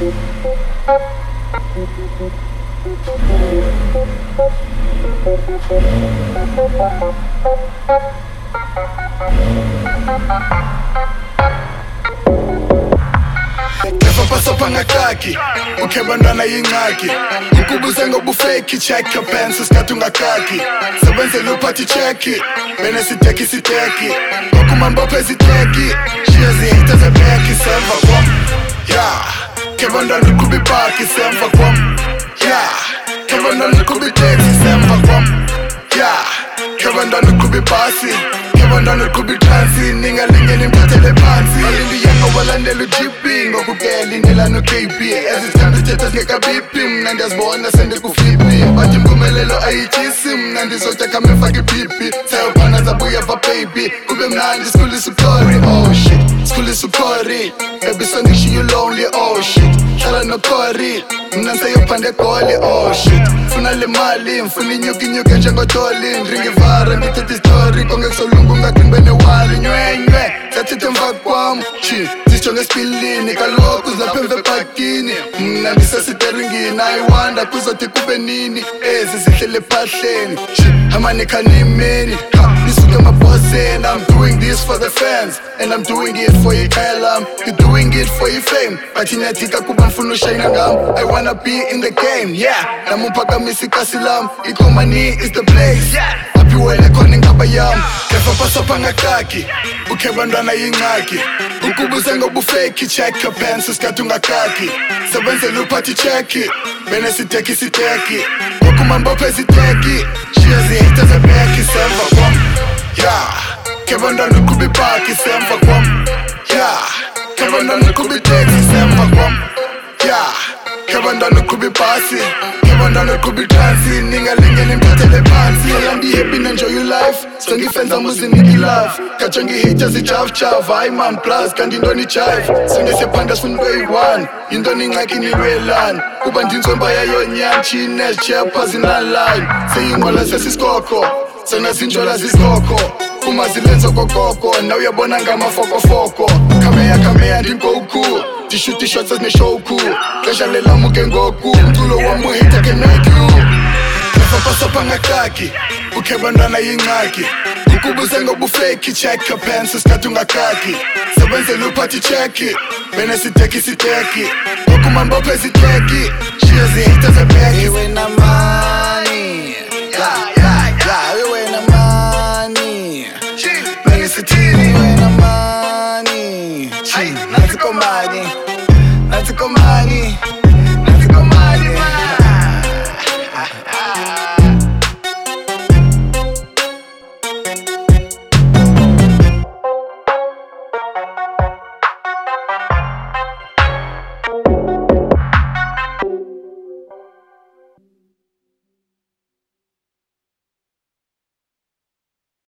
Pasa pangakaki ukhebantwana yingxaki ukubuze ngobufeki check your pants isikhathi ungakaki sebenzela uphathi checki benesiteki siteki ngokumambophe eziteki shiya zihita zebeki semva kwam yeah khebantwana uqhuba ipaki semva kwam yeah khebantwana uqhuba iteksi semva kwam yeah khebantwana uqhuba ibhasi khebantwana uqhuba itransi ningalingeni mphathele phansi alindiyanga walandela uGP ngokukela indlela no-KB ezithanda uthetha zingekabipi mna ndiyazibona sende kufipi bathi impumelelo ayitshisi mna ndizotya khame fake ipipi sayophana zabuya va baby kube mnandi sikhulisa ukhori oh shit sikhulisa ukhori baby sondishiye you-lonely oh shit hlala nokhori mna ndisayophanda egoli oh shit funa le mali mfuna inyukinyuke njengodoli ndringivara ndithetha istori konge kusolungu ungaqinbe newali nywenywe zathetha emva kwam chi zijonge esipilini kaloku zilapha emva epakini mna ndisesiteringini ayiwanda kuzothi kube nini ezi zihlele ephahleni chi amanikhanimeni lisuke emabhoseni I'm doing this for the fans and I'm doing it for i-alam you're doing it for i-fame but inyathika kuba mfuna ushayina ngam I wanna be in the game yeah namumphakamisa ikasi lam ikomani is the place aphiwele khona ingaba yam kefa pasapha ngakaki ukhebantwana yingxaki ukubuze ngobufeki check your pants isikhathi ungakaki sebenzela uphathi checki benesiteki siteki ngokumambophe eziteki shiya zihita zebeki semva kwam yeah khebantwana uqhuba ipaki semva kwam yeah khebantwana uqhuba iteksi semva kwam yeah khebantwana uqhuba ibhasi khebantwana uqhuba itransi ningalingeni mphathele phansi andihappy nenjoy life sengifenza muziniki love katsho ngihita zijavujava hayi man plus kanti intoni jive sendisephanda sifuna into intoni ingxaki nilwelani kuba ndintsomba yayonyani chinesjepha zinaline seyingqola sesisikoko senazintshola zisikoko uma zilenza kokoko na uyabona ngamafokofoko khameya ndingoku ndishuta ishots ezineshoku xesha lelamuke ngoku umculo wam uhita ke like you pasapha ngakaki ukhebantwana yingxaki ukubuze ngobufeki check your pants isikhathi ungakaki sebenzela uphathi checki benesiteki siteki ngokumambophe eziteki shiya zihita zebeki wena mani wena mani bengisithini wena mani nathi komani